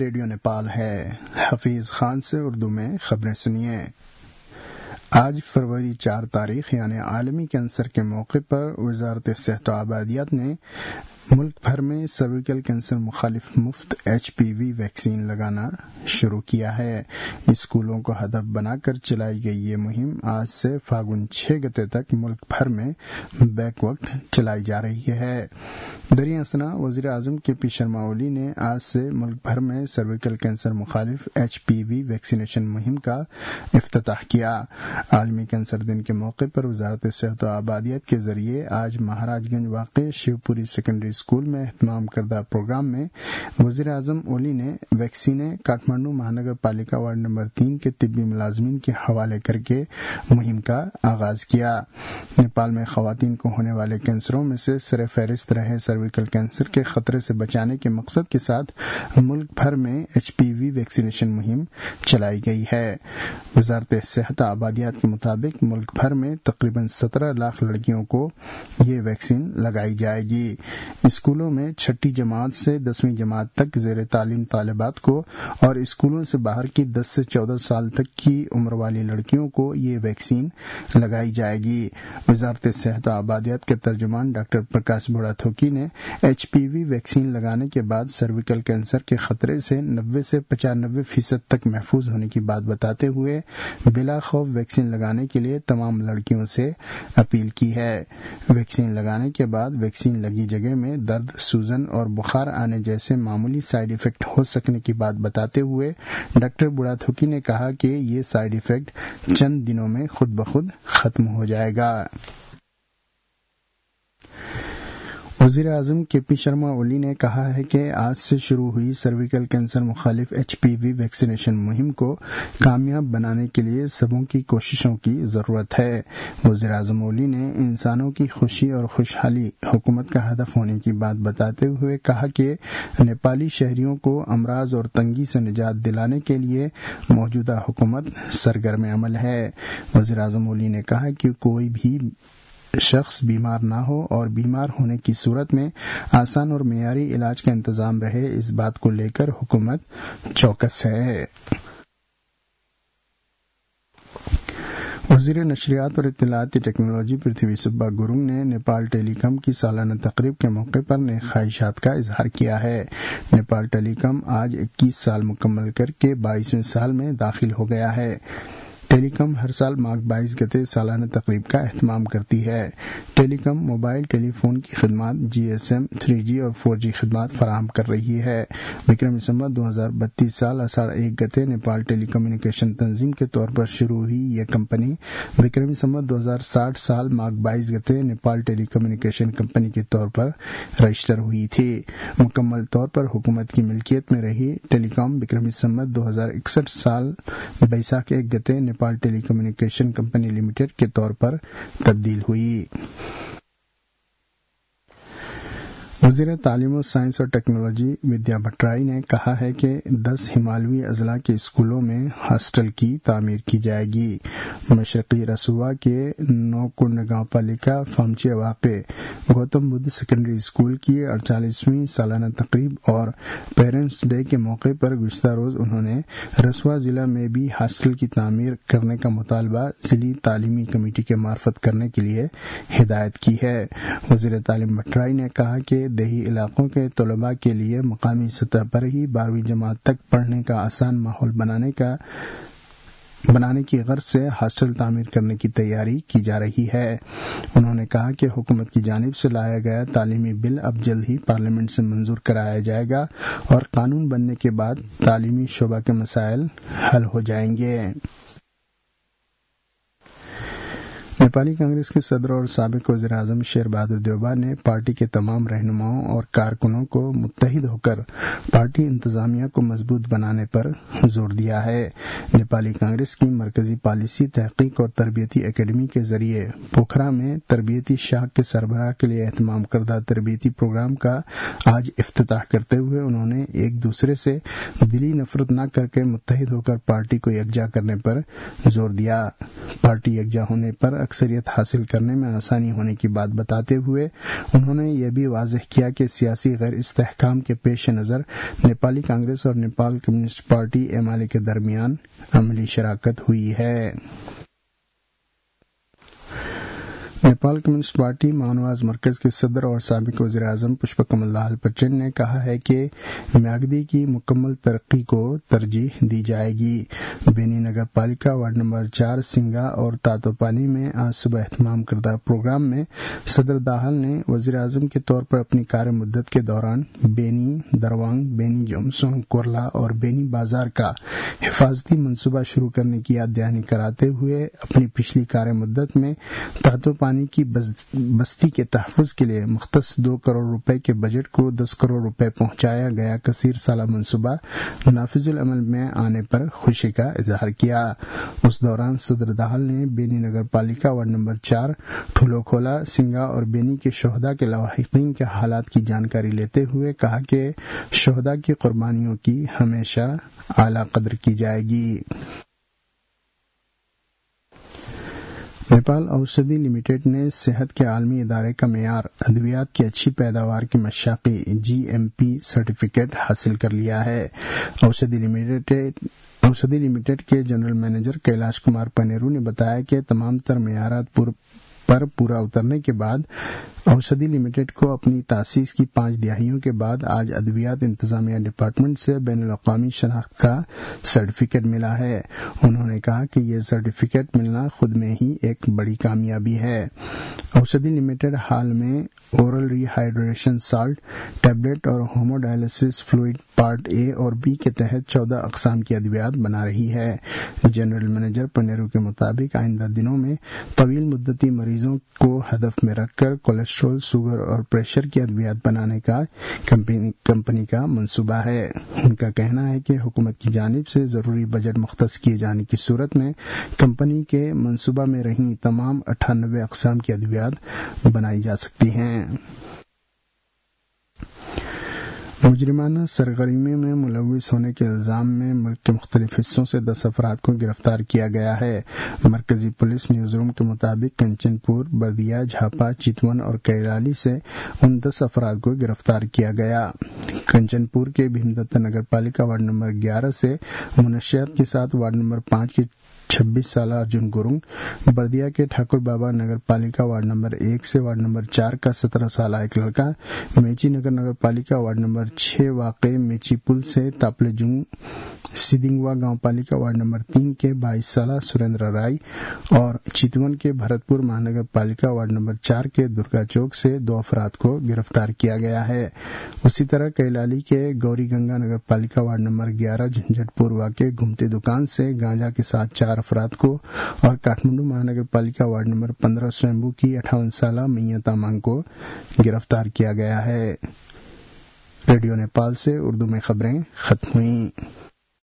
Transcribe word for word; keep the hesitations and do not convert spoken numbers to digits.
Radio Nepal ہے۔ حفیظ خان سے اردو میں خبریں سنیے۔ آج فروری چار تاریخ یعنی عالمی کینسر کے موقع پر وزارت صحت و آبادیات نے ملک بھر میں سرویکل کینسر مخالف مفت ایچ پی وی ویکسین لگانا شروع کیا ہے۔ اسکولوں کو ہدف بنا کر چلائی گئی یہ مہم آج سے فاگن چھ گتے تک ملک بھر میں بیک وقت چلائی جا رہی ہے۔ دریں اثنا وزیر اعظم کے پی شرما اولی نے آج سے ملک بھر میں سرویکل کینسر مخالف ایچ پی وی ویکسینیشن مہم کا افتتاح کیا۔ عالمی کینسر دن کے موقع پر وزارت صحت و آبادیات کے ذریعے آج مہاراج گنج واقع شیو پوری سیکنڈری اسکول میں اہتمام کردہ پروگرام میں وزیر اعظم اولی نے ویکسینیں کاٹھمانڈو مہانگر پالیکا وارڈ نمبر تین کے طبی ملازمین کے حوالے کر کے مہم کا آغاز کیا۔ نیپال میں خواتین کو ہونے والے کینسروں میں سے سر فہرست رہے سرویکل کینسر کے خطرے سے بچانے کے مقصد کے ساتھ ملک بھر میں ایچ پی وی ویکسینیشن مہم چلائی گئی ہے۔ وزارت صحت آبادیات کے مطابق ملک بھر میں تقریباً سترہ لاکھ لڑکیوں کو یہ ویکسین لگائی جائے گی۔ اسکولوں میں چھٹی جماعت سے دسویں جماعت تک زیر تعلیم طالبات کو اور اسکولوں سے باہر کی دس سے چودہ سال تک کی عمر والی لڑکیوں کو یہ ویکسین لگائی جائے گی۔ وزارت صحت و آبادیات کے ترجمان ڈاکٹر پرکاش بوڑا تھوکی نے ایچ پی وی ویکسین لگانے کے بعد سرویکل کینسر کے خطرے سے نوے سے پچانوے فیصد تک محفوظ ہونے کی بات بتاتے ہوئے بلا خوف ویکسین لگانے کے لیے تمام لڑکیوں سے اپیل کی ہے۔ ویکسین لگانے کے بعد ویکسین لگی جگہ میں درد، سوجن اور بخار آنے جیسے معمولی سائیڈ ایفیکٹ ہو سکنے کی بات بتاتے ہوئے ڈاکٹر بوڑا تھوکی نے کہا کہ یہ سائیڈ ایفیکٹ چند دنوں میں خود بخود ختم ہو جائے گا۔ وزیر اعظم کے پی شرما اولی نے کہا ہے کہ آج سے شروع ہوئی سرویکل کینسر مخالف ایچ پی وی ویکسینیشن مہم کو کامیاب بنانے کے لیے سبوں کی کوششوں کی ضرورت ہے۔ وزیر اعظم اولی نے انسانوں کی خوشی اور خوشحالی حکومت کا ہدف ہونے کی بات بتاتے ہوئے کہا کہ نیپالی شہریوں کو امراض اور تنگی سے نجات دلانے کے لیے موجودہ حکومت سرگرم عمل ہے۔ وزیر اعظم اولی نے کہا کہ کوئی بھی شخص بیمار نہ ہو اور بیمار ہونے کی صورت میں آسان اور معیاری علاج کا انتظام رہے، اس بات کو لے کر حکومت چوکس ہے۔ وزیر نشریات اور اطلاعاتی ٹیکنالوجی پرتھوی سبا گورنگ نے نیپال ٹیلی کام کی سالانہ تقریب کے موقع پر نیک خواہشات کا اظہار کیا ہے۔ نیپال ٹیلی کام آج اکیس سال مکمل کر کے بائیسویں سال میں داخل ہو گیا ہے۔ ٹیلی کام ہر سال ماغ بائیس گتے سالانہ تقریب کا اہتمام کرتی ہے۔ ٹیلی کام موبائل ٹیلی فون کی خدمات G S M, three G اور فور جی خدمات فراہم کر رہی ہے۔ وکرم سنوت دو ہزار بتیس سال اساڑھ ایک گتے نیپال ٹیلی کمیونیکیشن تنظیم کے طور پر شروع ہوئی یہ کمپنی وکرم سنوت دو ہزار ساٹھ سال ماغ بائیس گتے نیپال ٹیلی کمیونیکیشن کمپنی کے طور پر رجسٹر ہوئی تھی۔ مکمل طور پر حکومت کی ملکیت میں رہی ٹیلی کام وکرم سنوت دو ہزار اکسٹھ سال بیساکھ ایک گتے Nepal telecommunication company limited کے طور پر تبدیل ہوئی۔ وزیر تعلیم و سائنس اور ٹیکنالوجی ودیا بھٹرائی نے کہا ہے کہ دس ہمالیائی اضلاع کے اسکولوں میں ہاسٹل کی تعمیر کی جائے گی۔ مشرقی رسوا کے نوکنڈ گاؤں پالیکا فامچے واقع گوتم بدھ سیکنڈری اسکول کی اڑتالیسویں سالانہ تقریب اور پیرنٹس ڈے کے موقع پر گزشتہ روز انہوں نے رسوا ضلع میں بھی ہاسٹل کی تعمیر کرنے کا مطالبہ ضلعی تعلیمی کمیٹی کے معرفت کرنے کے لیے ہدایت کی ہے۔ وزیر تعلیم بھٹرائی نے کہا کہ دیہی علاقوں کے طلباء کے لیے مقامی سطح پر ہی بارہویں جماعت تک پڑھنے کا آسان ماحول بنانے کا بنانے کی غرض سے ہاسٹل تعمیر کرنے کی تیاری کی جا رہی ہے۔ انہوں نے کہا کہ حکومت کی جانب سے لایا گیا تعلیمی بل اب جلد ہی پارلیمنٹ سے منظور کرایا جائے گا اور قانون بننے کے بعد تعلیمی شعبہ کے مسائل حل ہو جائیں گے۔ نیپالی کانگریس کے صدر اور سابق وزیر اعظم شیر بہادر دیوبا نے پارٹی کے تمام رہنماؤں اور کارکنوں کو متحد ہو کر پارٹی انتظامیہ کو مضبوط بنانے پر زور دیا ہے۔ نیپالی کانگریس کی مرکزی پالیسی تحقیق اور تربیتی اکیڈمی کے ذریعے پوکھرا میں تربیتی شاخ کے سربراہ کے لیے اہتمام کردہ تربیتی پروگرام کا آج افتتاح کرتے ہوئے انہوں نے ایک دوسرے سے دلی نفرت نہ کر کے متحد ہو کر پارٹی کو یکجا کرنے پر زور دیا۔ پارٹی یکجا ہونے پر اکثریت حاصل کرنے میں آسانی ہونے کی بات بتاتے ہوئے انہوں نے یہ بھی واضح کیا کہ سیاسی غیر استحکام کے پیش نظر نیپالی کانگریس اور Nepal communist party M L A کے درمیان عملی شراکت ہوئی ہے۔ نیپال کمیونسٹ پارٹی مانواز مرکز کے صدر اور سابق وزیر اعظم پشپا کمل دہل پچن نے کہا ہے کہ میاگدی کی مکمل ترقی کو ترجیح دی جائے گی۔ بینی نگر پالیکا وارڈ نمبر چار سنگا اور تاتوپانی میں آج صبح اہتمام کردہ پروگرام میں صدر داہل نے وزیر اعظم کے طور پر اپنی کار مدت کے دوران بینی دروانگ، بینی جومسونگ، کورلا اور بینی بازار کا حفاظتی منصوبہ شروع کرنے کی یاد دہانی کراتے ہوئے اپنی پچھلی کار مدت میں تاتوپانی کی بستی کے تحفظ کے لیے مختص دو کروڑ روپے کے بجٹ کو دس کروڑ روپے پہنچایا گیا کثیر سالہ منصوبہ نافذ العمل میں آنے پر خوشی کا اظہار کیا۔ اس دوران صدر داہل نے بینی نگر پالیکا وارڈ نمبر چار، ٹھولو کھولا، سنگا اور بینی کے شہداء کے لواحقین کے حالات کی جانکاری لیتے ہوئے کہا کہ شہداء کی قربانیوں کی ہمیشہ اعلیٰ قدر کی جائے گی۔ نیپال اوشدھی لمیٹڈ نے صحت کے عالمی ادارے کا معیار ادویات کی اچھی پیداوار کی مشاقی جی ایم پی سرٹیفکیٹ حاصل کر لیا ہے۔ اوشدھی لمیٹڈ اوشدھی لمیٹڈ کے جنرل مینیجر کیلاش کمار پنیرو نے بتایا کہ تمام تر معیارات پر پورا اترنے کے بعد اوشدھی لمیٹڈ کو اپنی تاسیس کی پانچ دہائیوں کے بعد آج ادویات انتظامیہ ڈپارٹمنٹ سے بین الاقوامی شناخت کا سرٹیفکیٹ ملا ہے۔ انہوں نے کہا کہ یہ سرٹیفکیٹ ملنا خود میں ہی ایک بڑی کامیابی ہے۔ اوشدھی لمیٹڈ حال میں oral rehydration salt tablet اور haemodialysis fluid part A اور بی کے تحت چودہ اقسام کی ادویات بنا رہی ہے۔ جنرل مینیجر پنیرو کے مطابق آئندہ دنوں میں طویل مدتی مریضوں کو ہدف میں رکھ کر کولیسٹرول، شوگر اور پریشر کی ادویات بنانے کا کمپنی کا منصوبہ ہے۔ ان کا کہنا ہے کہ حکومت کی جانب سے ضروری بجٹ مختص کیے جانے کی صورت میں کمپنی کے منصوبہ میں رہی تمام اٹھانوے اقسام کی ادویات بنائی جا سکتی ہیں۔ مجرمانہ سرگرمی میں ملوث ہونے کے الزام میں ملک کے مختلف حصوں سے دس افراد کو گرفتار کیا گیا ہے۔ مرکزی پولیس نیوز روم کے مطابق کنچن پور، بردیا، جھاپا، چتون اور کیرالی سے ان دس افراد کو گرفتار کیا گیا۔ کنچن پور کے بھیم دتہ نگر پالیکا وارڈ نمبر گیارہ سے منشیات کے ساتھ وارڈ نمبر پانچ کے چھبیس سالہ ارجن گورنگ، بردیا کے ٹھاکر بابا نگر پالیکا وارڈ نمبر ایک سے وارڈ نمبر چار کا سترہ سالہ ایک لڑکا، میچی نگر نگر پالیکا وارڈ نمبر چھ واقع میچی پل سے تاپلے جنگ سیدنگوا گاؤں پالیکا وارڈ نمبر تین کے بائیس سالہ سریندر رائے اور چتون کے بھرت پور مہانگر پالیکا وارڈ نمبر چار کے درگا چوک سے دو افراد کو گرفتار کیا گیا ہے۔ اسی طرح کیلالی کے گوری گنگا نگر پالیکا وارڈ نمبر گیارہ جھنجھٹ پور واقع گھومتی دکان سے گانجا کے ساتھ چار افراد کو اور کاٹھمنڈو مہانگر پالیکا وارڈ نمبر پندرہ سویمبو کی اٹھاون سالہ میاں تامانگ کو گرفتار کیا گیا ہے۔ ریڈیو نیپال سے اردو میں خبریں ختم ہوئیں۔